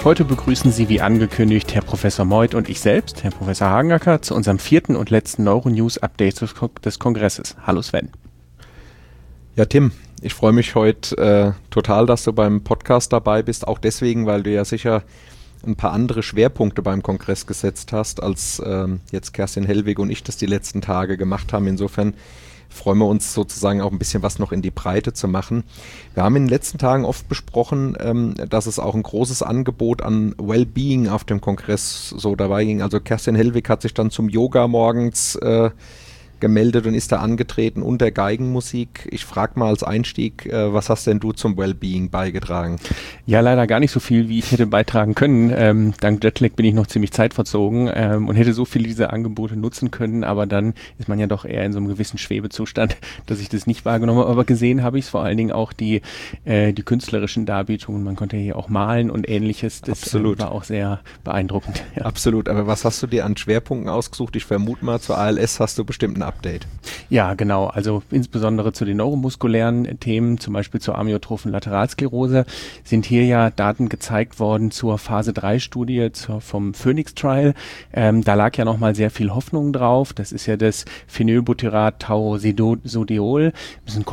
Heute begrüßen Sie wie angekündigt Herr Professor Meuth und ich selbst, Herr Professor Hagenacker, zu unserem 4. und letzten Neuronews-Update des Kongresses. Hallo Sven. Ja, Tim, ich freue mich heute total, dass du beim Podcast dabei bist, auch deswegen, weil du ja sicher ein paar andere Schwerpunkte beim Kongress gesetzt hast, als jetzt Kerstin Hellwig und ich das die letzten Tage gemacht haben. Insofern freuen wir uns sozusagen auch ein bisschen was noch in die Breite zu machen. Wir haben in den letzten Tagen oft besprochen, dass es auch ein großes Angebot an Wellbeing auf dem Kongress so dabei ging. Also Kerstin Hellwig hat sich dann zum Yoga morgens gemeldet und ist da angetreten und der Geigenmusik. Ich frage mal als Einstieg, was hast denn du zum Wellbeing beigetragen? Ja, leider gar nicht so viel, wie ich hätte beitragen können. Dank Jetlag bin ich noch ziemlich zeitverzogen und hätte so viele dieser Angebote nutzen können, aber dann ist man ja doch eher in so einem gewissen Schwebezustand, dass ich das nicht wahrgenommen habe. Aber gesehen habe ich es vor allen Dingen auch die künstlerischen Darbietungen. Man konnte hier auch malen und Ähnliches. Das war auch sehr beeindruckend. Ja. Absolut, aber was hast du dir an Schwerpunkten ausgesucht? Ich vermute mal, zur ALS hast du bestimmt einen Update. Ja, genau. Also insbesondere zu den neuromuskulären Themen, zum Beispiel zur amyotrophen Lateralsklerose, sind hier ja Daten gezeigt worden zur Phase-3-Studie vom Phoenix-Trial. Da lag ja nochmal sehr viel Hoffnung drauf. Das ist ja das Phenylbutyrat Tauroxidiol. Das ist ein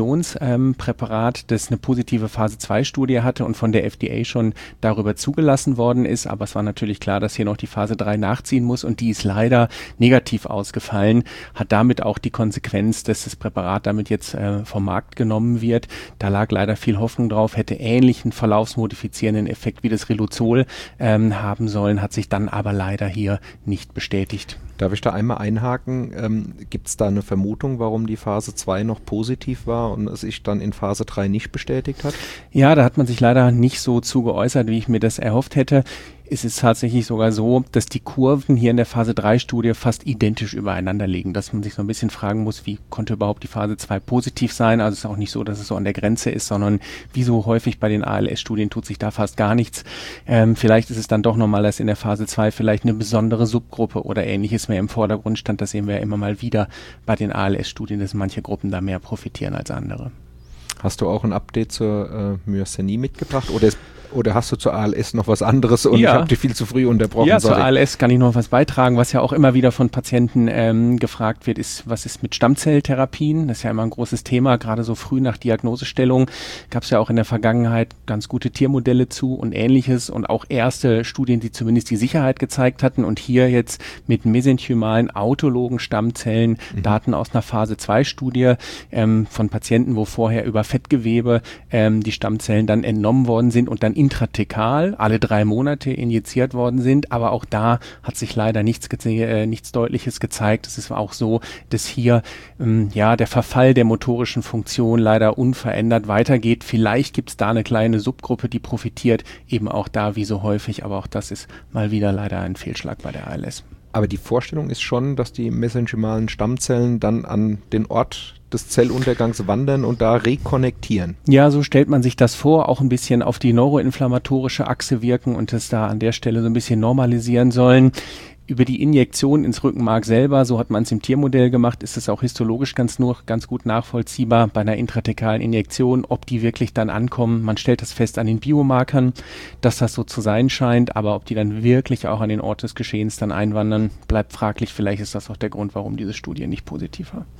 Kombinationspräparat, das eine positive Phase-2-Studie hatte und von der FDA schon darüber zugelassen worden ist. Aber es war natürlich klar, dass hier noch die Phase 3 nachziehen muss und die ist leider negativ ausgefallen. Hat damit auch die Konsequenz, dass das Präparat damit jetzt vom Markt genommen wird. Da lag leider viel Hoffnung drauf, hätte ähnlichen verlaufsmodifizierenden Effekt wie das Riluzol haben sollen, hat sich dann aber leider hier nicht bestätigt. Darf ich da einmal einhaken? Gibt es da eine Vermutung, warum die Phase 2 noch positiv war und es sich dann in Phase 3 nicht bestätigt hat? Ja, da hat man sich leider nicht so zu geäußert, wie ich mir das erhofft hätte. Es ist tatsächlich sogar so, dass die Kurven hier in der Phase-3-Studie fast identisch übereinander liegen, dass man sich so ein bisschen fragen muss, wie konnte überhaupt die Phase 2 positiv sein? Also es ist auch nicht so, dass es so an der Grenze ist, sondern wie so häufig bei den ALS-Studien tut sich da fast gar nichts. Vielleicht ist es dann doch nochmal, dass in der Phase 2 vielleicht eine besondere Subgruppe oder Ähnliches mehr im Vordergrund stand. Das sehen wir ja immer mal wieder bei den ALS-Studien, dass manche Gruppen da mehr profitieren als andere. Hast du auch ein Update zur Myasthenie mitgebracht oder hast du zur ALS noch was anderes und ja. Ich habe dich viel zu früh unterbrochen? Ja, zur ALS kann ich noch was beitragen. Was ja auch immer wieder von Patienten gefragt wird, ist, was ist mit Stammzelltherapien? Das ist ja immer ein großes Thema, gerade so früh nach Diagnosestellung. Gab es ja auch in der Vergangenheit ganz gute Tiermodelle zu und Ähnliches und auch erste Studien, die zumindest die Sicherheit gezeigt hatten. Und hier jetzt mit mesenchymalen autologen Stammzellen Daten aus einer Phase-2-Studie von Patienten, wo vorher über Fettgewebe die Stammzellen dann entnommen worden sind und dann intrathekal alle 3 Monate injiziert worden sind, aber auch da hat sich leider nichts Deutliches gezeigt. Es ist auch so, dass hier der Verfall der motorischen Funktion leider unverändert weitergeht. Vielleicht gibt es da eine kleine Subgruppe, die profitiert, eben auch da wie so häufig, aber auch das ist mal wieder leider ein Fehlschlag bei der ALS. Aber die Vorstellung ist schon, dass die mesenchymalen Stammzellen dann an den Ort des Zelluntergangs wandern und da rekonnektieren. Ja, so stellt man sich das vor, auch ein bisschen auf die neuroinflammatorische Achse wirken und das da an der Stelle so ein bisschen normalisieren sollen. Über die Injektion ins Rückenmark selber, so hat man es im Tiermodell gemacht, ist es auch histologisch ganz gut nachvollziehbar bei einer intrathekalen Injektion, ob die wirklich dann ankommen. Man stellt das fest an den Biomarkern, dass das so zu sein scheint, aber ob die dann wirklich auch an den Ort des Geschehens dann einwandern, bleibt fraglich. Vielleicht ist das auch der Grund, warum diese Studie nicht positiv war.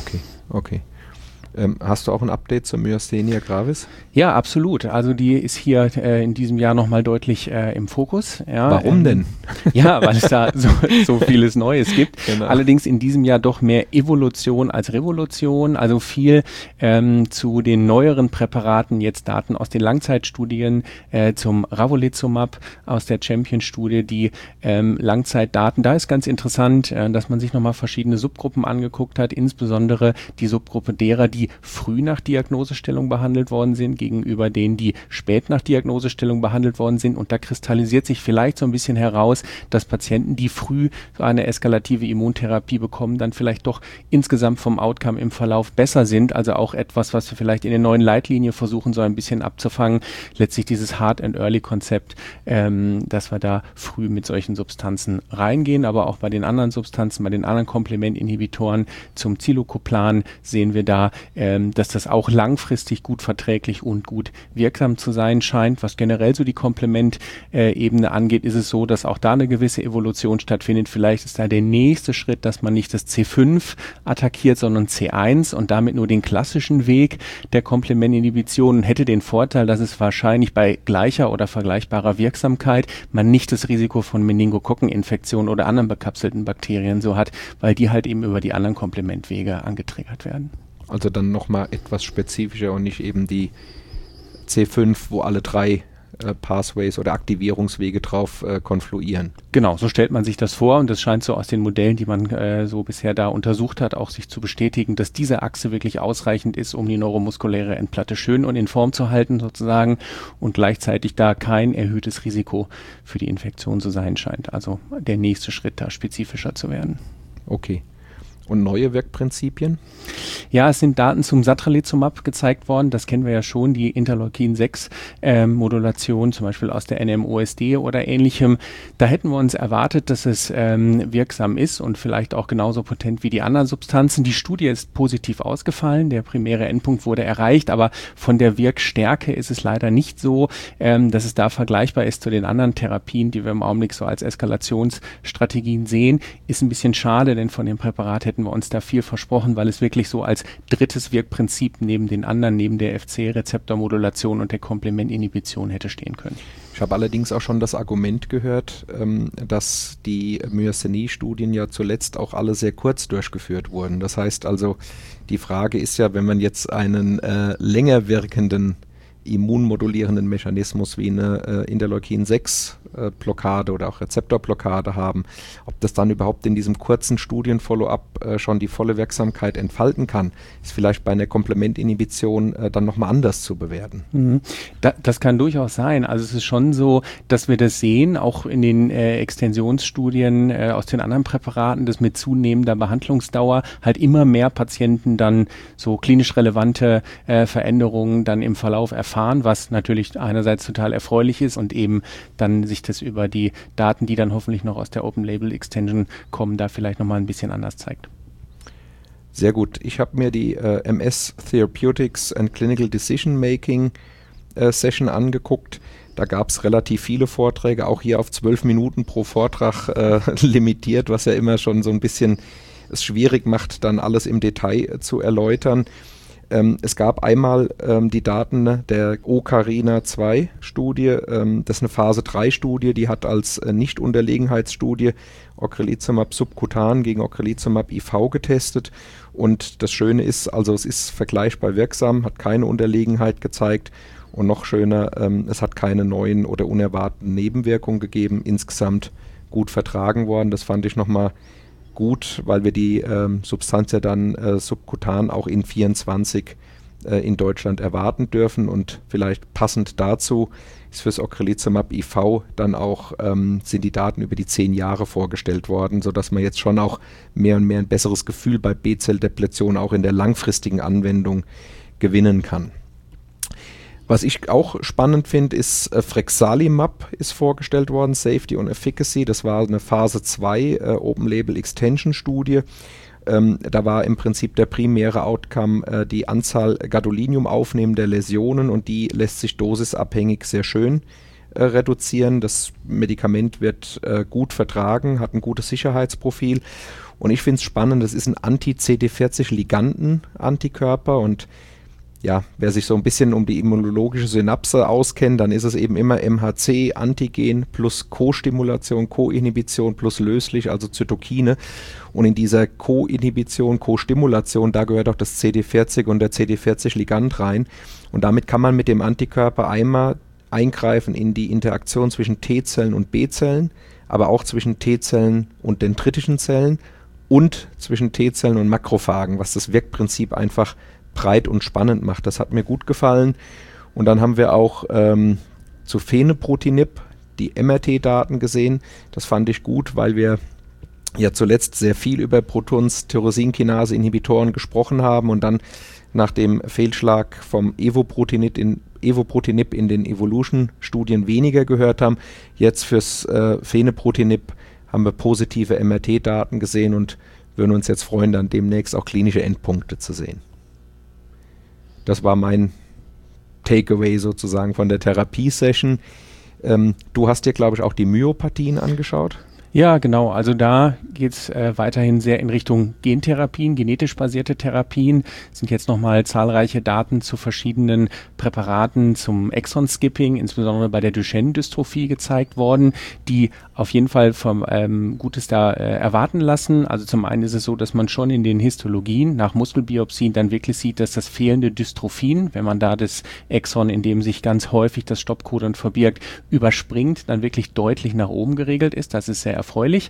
Okay. Hast du auch ein Update zur Myasthenia gravis? Ja, absolut. Also die ist hier in diesem Jahr nochmal deutlich im Fokus. Ja, warum denn? Ja, weil es da so vieles Neues gibt. Genau. Allerdings in diesem Jahr doch mehr Evolution als Revolution. Also viel zu den neueren Präparaten, jetzt Daten aus den Langzeitstudien zum Ravulizumab aus der Champion-Studie, die Langzeitdaten. Da ist ganz interessant, dass man sich nochmal verschiedene Subgruppen angeguckt hat, insbesondere die Subgruppe derer, die früh nach Diagnosestellung behandelt worden sind, gegenüber denen, die spät nach Diagnosestellung behandelt worden sind. Und da kristallisiert sich vielleicht so ein bisschen heraus, dass Patienten, die früh so eine eskalative Immuntherapie bekommen, dann vielleicht doch insgesamt vom Outcome im Verlauf besser sind. Also auch etwas, was wir vielleicht in der neuen Leitlinie versuchen, so ein bisschen abzufangen. Letztlich dieses Hard-and-Early-Konzept, dass wir da früh mit solchen Substanzen reingehen. Aber auch bei den anderen Substanzen, bei den anderen Komplementinhibitoren zum Zilucoplan sehen wir da dass das auch langfristig gut verträglich und gut wirksam zu sein scheint. Was generell so die Komplementebene angeht, ist es so, dass auch da eine gewisse Evolution stattfindet. Vielleicht ist da der nächste Schritt, dass man nicht das C5 attackiert, sondern C1 und damit nur den klassischen Weg der Komplementinhibition, hätte den Vorteil, dass es wahrscheinlich bei gleicher oder vergleichbarer Wirksamkeit man nicht das Risiko von Meningokokkeninfektionen oder anderen bekapselten Bakterien so hat, weil die halt eben über die anderen Komplementwege angetriggert werden. Also dann nochmal etwas spezifischer und nicht eben die C5, wo alle drei Pathways oder Aktivierungswege drauf konfluieren. Genau, so stellt man sich das vor und das scheint so aus den Modellen, die man so bisher da untersucht hat, auch sich zu bestätigen, dass diese Achse wirklich ausreichend ist, um die neuromuskuläre Endplatte schön und in Form zu halten sozusagen und gleichzeitig da kein erhöhtes Risiko für die Infektion zu sein scheint. Also der nächste Schritt, da spezifischer zu werden. Okay. Und neue Wirkprinzipien? Ja, es sind Daten zum Satralizumab gezeigt worden. Das kennen wir ja schon, die Interleukin-6-Modulation, zum Beispiel aus der NMOSD oder ähnlichem. Da hätten wir uns erwartet, dass es wirksam ist und vielleicht auch genauso potent wie die anderen Substanzen. Die Studie ist positiv ausgefallen. Der primäre Endpunkt wurde erreicht, aber von der Wirkstärke ist es leider nicht so, dass es da vergleichbar ist zu den anderen Therapien, die wir im Augenblick so als Eskalationsstrategien sehen. Ist ein bisschen schade, denn von dem Präparat hätten wir uns da viel versprochen, weil es wirklich so als drittes Wirkprinzip neben den anderen, neben der FC-Rezeptormodulation und der Komplementinhibition hätte stehen können. Ich habe allerdings auch schon das Argument gehört, dass die Myasthenie-Studien ja zuletzt auch alle sehr kurz durchgeführt wurden. Das heißt also, die Frage ist ja, wenn man jetzt einen länger wirkenden immunmodulierenden Mechanismus wie eine Interleukin-6-Blockade oder auch Rezeptorblockade haben, ob das dann überhaupt in diesem kurzen Studien-Follow-up schon die volle Wirksamkeit entfalten kann, ist vielleicht bei einer Komplementinhibition dann nochmal anders zu bewerten. Mhm. Das kann durchaus sein. Also es ist schon so, dass wir das sehen, auch in den Extensionsstudien aus den anderen Präparaten, dass mit zunehmender Behandlungsdauer halt immer mehr Patienten dann so klinisch relevante Veränderungen dann im Verlauf erfahren, was natürlich einerseits total erfreulich ist und eben dann sich das über die Daten, die dann hoffentlich noch aus der Open-Label-Extension kommen, da vielleicht nochmal ein bisschen anders zeigt. Sehr gut. Ich habe mir die MS Therapeutics and Clinical Decision Making Session angeguckt. Da gab es relativ viele Vorträge, auch hier auf 12 Minuten pro Vortrag limitiert, was ja immer schon so ein bisschen es schwierig macht, dann alles im Detail zu erläutern. Es gab einmal die Daten der OCARINA-2-Studie, das ist eine Phase-3-Studie, die hat als Nicht-Unterlegenheitsstudie Ocrelizumab subkutan gegen Ocrelizumab IV getestet und das Schöne ist, also es ist vergleichbar wirksam, hat keine Unterlegenheit gezeigt und noch schöner, es hat keine neuen oder unerwarteten Nebenwirkungen gegeben, insgesamt gut vertragen worden, das fand ich nochmal gut, weil wir die Substanz ja dann subkutan auch in 24 in Deutschland erwarten dürfen und vielleicht passend dazu ist fürs Ocrelizumab IV dann auch sind die Daten über die 10 Jahre vorgestellt worden, sodass man jetzt schon auch mehr und mehr ein besseres Gefühl bei B-Zelldepletion auch in der langfristigen Anwendung gewinnen kann. Was ich auch spannend finde, ist Frexalimab ist vorgestellt worden, Safety und Efficacy. Das war eine Phase 2 Open-Label-Extension-Studie. Da war im Prinzip der primäre Outcome die Anzahl Gadolinium aufnehmender Läsionen und die lässt sich dosisabhängig sehr schön reduzieren. Das Medikament wird gut vertragen, hat ein gutes Sicherheitsprofil. Und ich finde es spannend, das ist ein Anti-CD40-Liganden-Antikörper und ja, wer sich so ein bisschen um die immunologische Synapse auskennt, dann ist es eben immer MHC, Antigen plus Co-Stimulation, Co-Inhibition plus löslich, also Zytokine. Und in dieser Co-Inhibition, Co-Stimulation, da gehört auch das CD40 und der CD40-Ligand rein. Und damit kann man mit dem Antikörper einmal eingreifen in die Interaktion zwischen T-Zellen und B-Zellen, aber auch zwischen T-Zellen und dendritischen Zellen und zwischen T-Zellen und Makrophagen, was das Wirkprinzip einfach breit und spannend macht. Das hat mir gut gefallen. Und dann haben wir auch zu Phenobrutinib die MRT-Daten gesehen. Das fand ich gut, weil wir ja zuletzt sehr viel über Proteins-Tyrosinkinase-Inhibitoren gesprochen haben und dann nach dem Fehlschlag vom Evobrutinib in den Evolution-Studien weniger gehört haben. Jetzt fürs Phenobrutinib haben wir positive MRT-Daten gesehen und würden uns jetzt freuen, dann demnächst auch klinische Endpunkte zu sehen. Das war mein Takeaway sozusagen von der Therapiesession. Du hast dir, glaube ich, auch die Myopathien angeschaut. Ja, genau. Also da geht's weiterhin sehr in Richtung Gentherapien, genetisch basierte Therapien. Es sind jetzt nochmal zahlreiche Daten zu verschiedenen Präparaten zum Exon-Skipping, insbesondere bei der Duchenne-Dystrophie gezeigt worden, die auf jeden Fall vom Gutes da erwarten lassen. Also zum einen ist es so, dass man schon in den Histologien nach Muskelbiopsien dann wirklich sieht, dass das fehlende Dystrophin, wenn man da das Exon, in dem sich ganz häufig das Stoppcodon verbirgt, überspringt, dann wirklich deutlich nach oben geregelt ist. Das ist sehr erfreulich.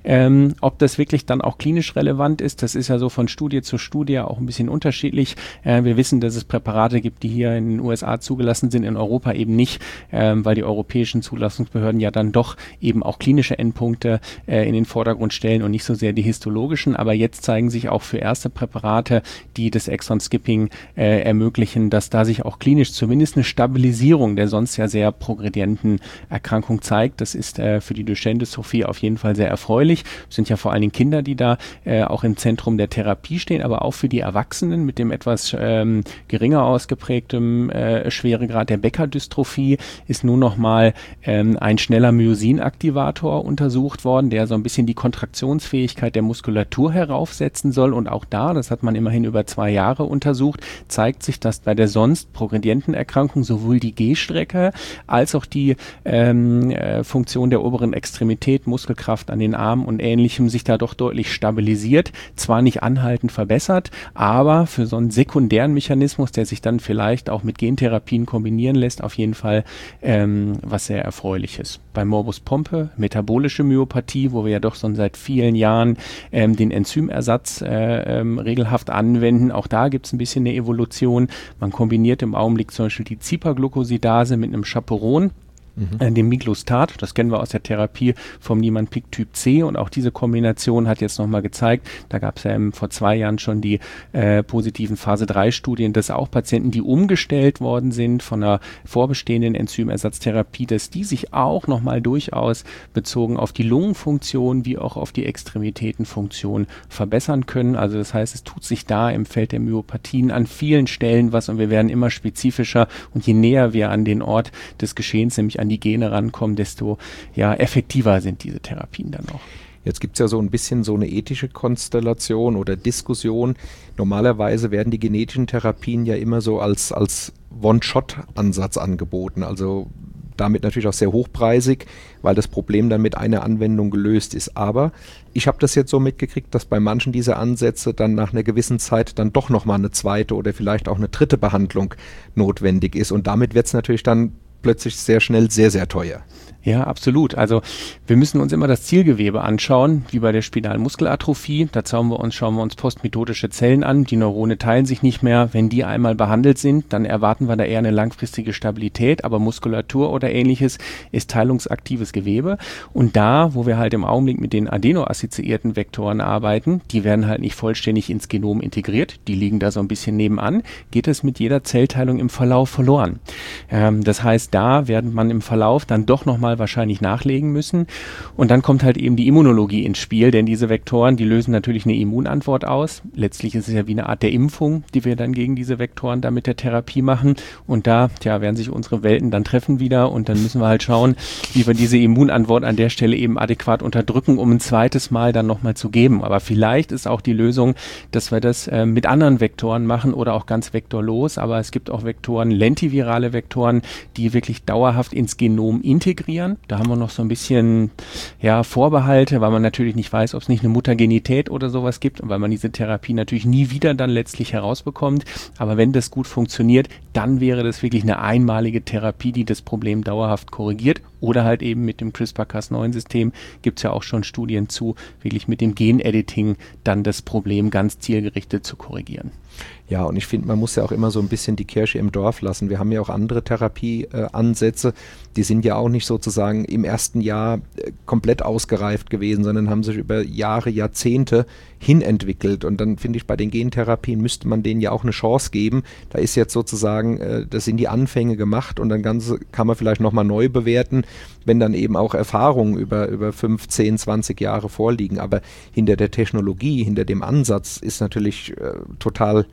Ob das wirklich dann auch klinisch relevant ist, das ist ja so von Studie zu Studie auch ein bisschen unterschiedlich. Wir wissen, dass es Präparate gibt, die hier in den USA zugelassen sind, in Europa eben nicht, weil die europäischen Zulassungsbehörden ja dann doch eben auch klinische Endpunkte in den Vordergrund stellen und nicht so sehr die histologischen. Aber jetzt zeigen sich auch für erste Präparate, die das Exon-Skipping ermöglichen, dass da sich auch klinisch zumindest eine Stabilisierung der sonst ja sehr progredienten Erkrankung zeigt. Das ist für die Duchenne-Dystrophie auf jeden Fall sehr erfreulich. Es sind ja vor allen Dingen Kinder, die da auch im Zentrum der Therapie stehen, aber auch für die Erwachsenen mit dem etwas geringer ausgeprägtem Schweregrad der Becker-Dystrophie ist nun nochmal ein schneller Myosin-Aktivator untersucht worden, der so ein bisschen die Kontraktionsfähigkeit der Muskulatur heraufsetzen soll. Und auch da, das hat man immerhin über 2 Jahre untersucht, zeigt sich, dass bei der sonst progredienten Erkrankung sowohl die Gehstrecke als auch die Funktion der oberen Extremität, Muskelkraft an den Armen und Ähnlichem sich da doch deutlich stabilisiert, zwar nicht anhaltend verbessert, aber für so einen sekundären Mechanismus, der sich dann vielleicht auch mit Gentherapien kombinieren lässt, auf jeden Fall was sehr Erfreuliches. Bei Morbus Pompe, metabolische Myopathie, wo wir ja doch schon seit vielen Jahren den Enzymersatz regelhaft anwenden, auch da gibt es ein bisschen eine Evolution. Man kombiniert im Augenblick zum Beispiel die Ziperglucosidase mit einem Chaperon, dem Miglustat, das kennen wir aus der Therapie vom Niemann-Pick Typ C, und auch diese Kombination hat jetzt nochmal gezeigt, da gab es ja vor 2 Jahren schon die positiven Phase-3-Studien, dass auch Patienten, die umgestellt worden sind von einer vorbestehenden Enzymersatztherapie, dass die sich auch nochmal durchaus bezogen auf die Lungenfunktion wie auch auf die Extremitätenfunktion verbessern können. Also das heißt, es tut sich da im Feld der Myopathien an vielen Stellen was, und wir werden immer spezifischer, und je näher wir an den Ort des Geschehens, nämlich an die Gene rankommen, desto effektiver sind diese Therapien dann auch. Jetzt gibt es ja so ein bisschen so eine ethische Konstellation oder Diskussion. Normalerweise werden die genetischen Therapien ja immer so als One-Shot-Ansatz angeboten, also damit natürlich auch sehr hochpreisig, weil das Problem dann mit einer Anwendung gelöst ist. Aber ich habe das jetzt so mitgekriegt, dass bei manchen dieser Ansätze dann nach einer gewissen Zeit dann doch nochmal eine zweite oder vielleicht auch eine dritte Behandlung notwendig ist. Und damit wird es natürlich dann plötzlich sehr schnell sehr, sehr teuer. Ja, absolut. Also wir müssen uns immer das Zielgewebe anschauen, wie bei der spinalen Muskelatrophie. Da schauen wir uns postmitotische Zellen an. Die Neurone teilen sich nicht mehr. Wenn die einmal behandelt sind, dann erwarten wir da eher eine langfristige Stabilität. Aber Muskulatur oder Ähnliches ist teilungsaktives Gewebe. Und da, wo wir halt im Augenblick mit den adeno-assoziierten Vektoren arbeiten, die werden halt nicht vollständig ins Genom integriert. Die liegen da so ein bisschen nebenan. Geht es mit jeder Zellteilung im Verlauf verloren. Das heißt, da wird man im Verlauf dann doch nochmal wahrscheinlich nachlegen müssen. Und dann kommt halt eben die Immunologie ins Spiel, denn diese Vektoren, die lösen natürlich eine Immunantwort aus. Letztlich ist es ja wie eine Art der Impfung, die wir dann gegen diese Vektoren dann mit der Therapie machen. Und da, werden sich unsere Welten dann treffen wieder, und dann müssen wir halt schauen, wie wir diese Immunantwort an der Stelle eben adäquat unterdrücken, um ein zweites Mal dann nochmal zu geben. Aber vielleicht ist auch die Lösung, dass wir das mit anderen Vektoren machen oder auch ganz vektorlos. Aber es gibt auch Vektoren, lentivirale Vektoren, die wirklich dauerhaft ins Genom integrieren. Da haben wir noch so ein bisschen Vorbehalte, weil man natürlich nicht weiß, ob es nicht eine Mutagenität oder sowas gibt, und weil man diese Therapie natürlich nie wieder dann letztlich herausbekommt. Aber wenn das gut funktioniert, dann wäre das wirklich eine einmalige Therapie, die das Problem dauerhaft korrigiert. Oder halt eben mit dem CRISPR-Cas9-System gibt es ja auch schon Studien zu, wirklich mit dem Gen-Editing dann das Problem ganz zielgerichtet zu korrigieren. Ja, und ich finde, man muss ja auch immer so ein bisschen die Kirche im Dorf lassen. Wir haben ja auch andere Therapieansätze, die sind ja auch nicht sozusagen im ersten Jahr komplett ausgereift gewesen, sondern haben sich über Jahre, Jahrzehnte hin entwickelt. Und dann finde ich, bei den Gentherapien müsste man denen ja auch eine Chance geben. Da ist jetzt sozusagen, das sind die Anfänge gemacht, und dann kann man vielleicht nochmal neu bewerten, wenn dann eben auch Erfahrungen über 5, 10, 20 Jahre vorliegen. Aber hinter der Technologie, hinter dem Ansatz ist natürlich total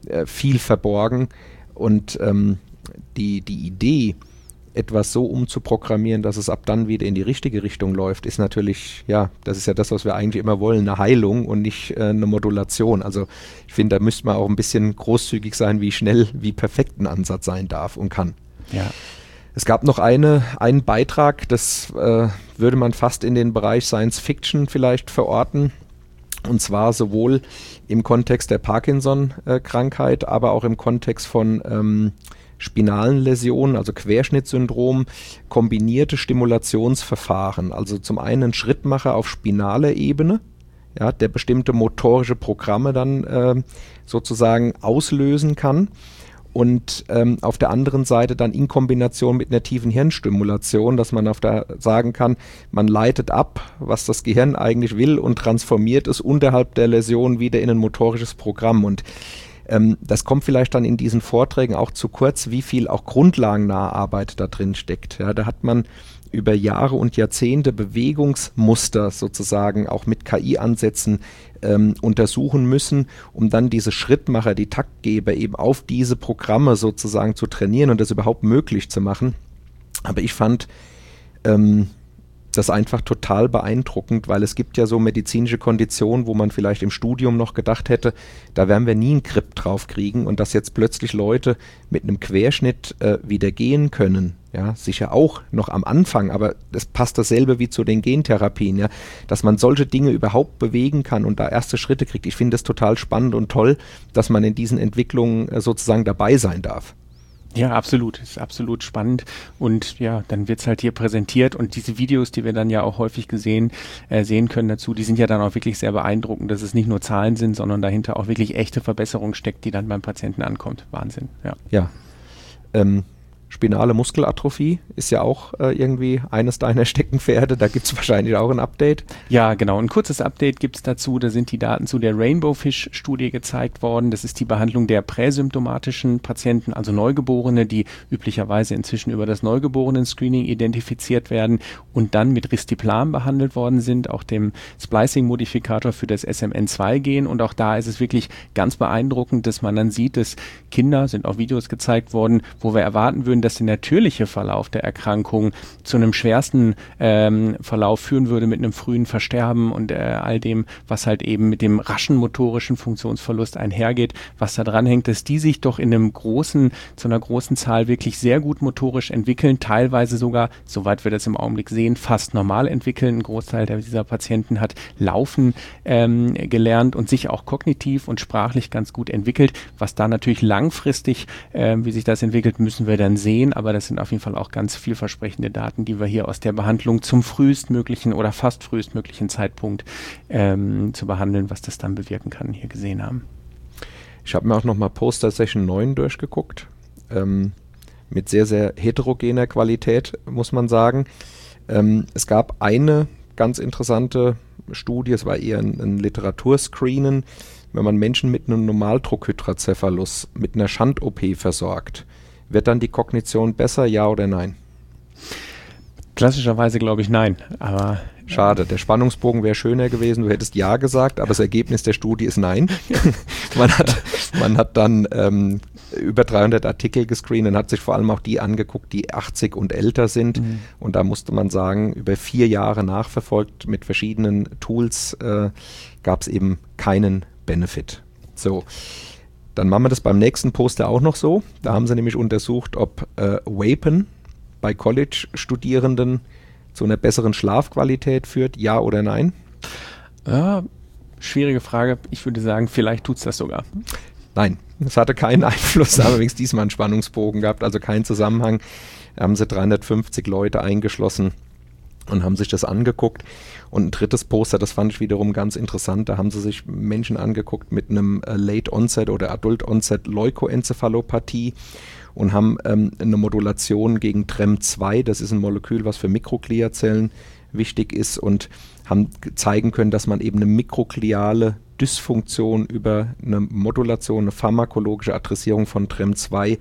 viel verborgen. Und die Idee, etwas so umzuprogrammieren, dass es ab dann wieder in die richtige Richtung läuft, ist natürlich, das ist ja das, was wir eigentlich immer wollen, eine Heilung und nicht eine Modulation. Also ich finde, da müsste man auch ein bisschen großzügig sein, wie schnell, wie perfekt ein Ansatz sein darf und kann. Ja. Es gab noch einen Beitrag, das würde man fast in den Bereich Science Fiction vielleicht verorten. Und zwar sowohl im Kontext der Parkinson-Krankheit, aber auch im Kontext von spinalen Läsionen, also Querschnittsyndrom, kombinierte Stimulationsverfahren. Also zum einen ein Schrittmacher auf spinaler Ebene, der bestimmte motorische Programme dann sozusagen auslösen kann. Und auf der anderen Seite dann in Kombination mit einer tiefen Hirnstimulation, dass man sagen kann, man leitet ab, was das Gehirn eigentlich will und transformiert es unterhalb der Läsion wieder in ein motorisches Programm. Und das kommt vielleicht dann in diesen Vorträgen auch zu kurz, wie viel auch grundlagennahe Arbeit da drin steckt. Ja, da hat man über Jahre und Jahrzehnte Bewegungsmuster sozusagen auch mit KI-Ansätzen untersuchen müssen, um dann diese Schrittmacher, die Taktgeber eben auf diese Programme sozusagen zu trainieren und das überhaupt möglich zu machen. Aber ich fand das einfach total beeindruckend, weil es gibt ja so medizinische Konditionen, wo man vielleicht im Studium noch gedacht hätte, da werden wir nie einen Grip drauf kriegen und dass jetzt plötzlich Leute mit einem Querschnitt wieder gehen können. Ja, sicher auch noch am Anfang, aber das passt dasselbe wie zu den Gentherapien, ja, dass man solche Dinge überhaupt bewegen kann und da erste Schritte kriegt. Ich finde es total spannend und toll, dass man in diesen Entwicklungen sozusagen dabei sein darf. Ja, absolut. Ist absolut spannend. Und ja, dann wird's halt hier präsentiert und diese Videos, die wir dann ja auch häufig sehen können dazu, die sind ja dann auch wirklich sehr beeindruckend, dass es nicht nur Zahlen sind, sondern dahinter auch wirklich echte Verbesserung steckt, die dann beim Patienten ankommt. Wahnsinn, ja. Ja. Spinale Muskelatrophie ist ja auch irgendwie eines deiner Steckenpferde. Da gibt es wahrscheinlich auch ein Update. Ja, genau. Ein kurzes Update gibt es dazu. Da sind die Daten zu der Rainbow-Fish-Studie gezeigt worden. Das ist die Behandlung der präsymptomatischen Patienten, also Neugeborene, die üblicherweise inzwischen über das Neugeborenen-Screening identifiziert werden und dann mit Risdiplam behandelt worden sind, auch dem Splicing-Modifikator für das SMN2-Gen. Und auch da ist es wirklich ganz beeindruckend, dass man dann sieht, dass Kinder, sind auch Videos gezeigt worden, wo wir erwarten würden, dass der natürliche Verlauf der Erkrankung zu einem schwersten Verlauf führen würde mit einem frühen Versterben und all dem, was halt eben mit dem raschen motorischen Funktionsverlust einhergeht, was da dran hängt, dass die sich doch zu einer großen Zahl wirklich sehr gut motorisch entwickeln, teilweise sogar, soweit wir das im Augenblick sehen, fast normal entwickeln. Ein Großteil dieser Patienten hat Laufen gelernt und sich auch kognitiv und sprachlich ganz gut entwickelt. Was da natürlich langfristig, wie sich das entwickelt, müssen wir dann sehen, aber das sind auf jeden Fall auch ganz vielversprechende Daten, die wir hier aus der Behandlung zum frühestmöglichen oder fast frühestmöglichen Zeitpunkt zu behandeln, was das dann bewirken kann, hier gesehen haben. Ich habe mir auch nochmal Poster Session 9 durchgeguckt, mit sehr, sehr heterogener Qualität, muss man sagen. Es gab eine ganz interessante Studie, es war eher ein Literaturscreenen, wenn man Menschen mit einem Normaldruckhydrocephalus mit einer Schand-OP versorgt. Wird dann die Kognition besser, ja oder nein? Klassischerweise glaube ich nein, aber... Schade, der Spannungsbogen wäre schöner gewesen, du hättest ja gesagt, aber das Ergebnis der Studie ist nein. Man hat dann über 300 Artikel gescreent und hat sich vor allem auch die angeguckt, die 80 und älter sind. Mhm. Und da musste man sagen, über 4 Jahre nachverfolgt mit verschiedenen Tools gab es eben keinen Benefit. So, dann machen wir das beim nächsten Poster auch noch so. Da haben sie nämlich untersucht, ob Vapen bei College-Studierenden zu einer besseren Schlafqualität führt, ja oder nein? Ja, schwierige Frage. Ich würde sagen, vielleicht tut es das sogar. Nein, es hatte keinen Einfluss, aber wenigstens diesmal einen Spannungsbogen gehabt, also keinen Zusammenhang. Da haben sie 350 Leute eingeschlossen und haben sich das angeguckt. Und ein drittes Poster, das fand ich wiederum ganz interessant, da haben sie sich Menschen angeguckt mit einem Late Onset oder Adult Onset Leukoenzephalopathie und haben eine Modulation gegen TREM2, das ist ein Molekül, was für Mikrogliazellen wichtig ist, und haben zeigen können, dass man eben eine mikrogliale Dysfunktion über eine Modulation, eine pharmakologische Adressierung von TREM2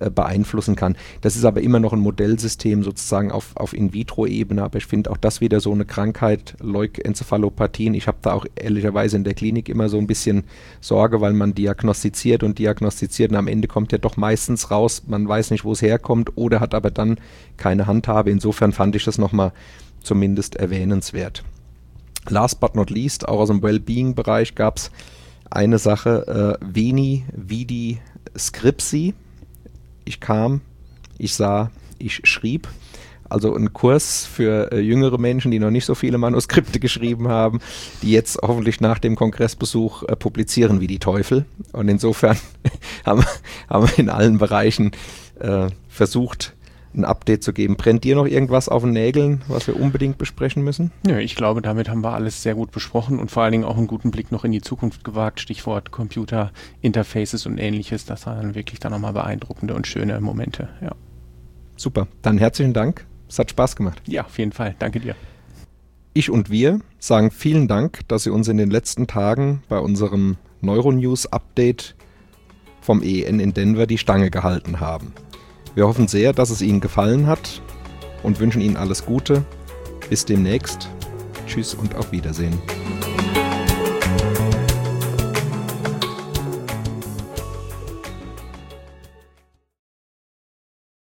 beeinflussen kann. Das ist aber immer noch ein Modellsystem sozusagen auf In-vitro-Ebene, aber ich finde auch das wieder so eine Krankheit, Leukenzephalopathien. Ich habe da auch ehrlicherweise in der Klinik immer so ein bisschen Sorge, weil man diagnostiziert und am Ende kommt ja doch meistens raus, man weiß nicht, wo es herkommt oder hat aber dann keine Handhabe. Insofern fand ich das nochmal zumindest erwähnenswert. Last but not least, auch aus dem Wellbeing-Bereich gab es eine Sache, Vidi Scripsi. Ich kam, ich sah, ich schrieb. Also ein Kurs für jüngere Menschen, die noch nicht so viele Manuskripte geschrieben haben, die jetzt hoffentlich nach dem Kongressbesuch publizieren wie die Teufel. Und insofern haben wir in allen Bereichen versucht, ein Update zu geben. Brennt dir noch irgendwas auf den Nägeln, was wir unbedingt besprechen müssen? Ja, ich glaube, damit haben wir alles sehr gut besprochen und vor allen Dingen auch einen guten Blick noch in die Zukunft gewagt. Stichwort Computer, Interfaces und ähnliches. Das waren wirklich dann nochmal beeindruckende und schöne Momente. Ja. Super, dann herzlichen Dank. Es hat Spaß gemacht. Ja, auf jeden Fall. Danke dir. Ich und wir sagen vielen Dank, dass Sie uns in den letzten Tagen bei unserem Neuronews-Update vom EEN in Denver die Stange gehalten haben. Wir hoffen sehr, dass es Ihnen gefallen hat und wünschen Ihnen alles Gute. Bis demnächst. Tschüss und auf Wiedersehen.